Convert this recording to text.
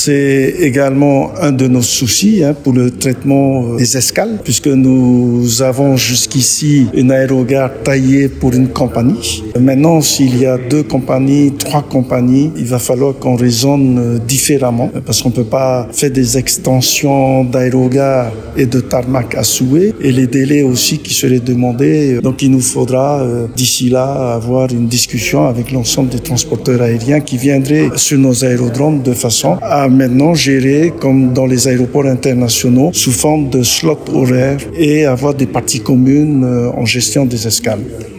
C'est également un de nos soucis pour le traitement des escales, puisque nous avons jusqu'ici une aérogare taillée pour une compagnie. Maintenant, s'il y a 2 compagnies, 3 compagnies, il va falloir qu'on raisonne différemment, parce qu'on ne peut pas faire des extensions d'aérogare et de tarmac à souhait, et les délais aussi qui seraient demandés. Donc il nous faudra d'ici là avoir une discussion avec l'ensemble des transporteurs aériens qui viendraient sur nos aérodromes de façon à maintenant gérer comme dans les aéroports internationaux sous forme de slots horaires et avoir des parties communes en gestion des escales.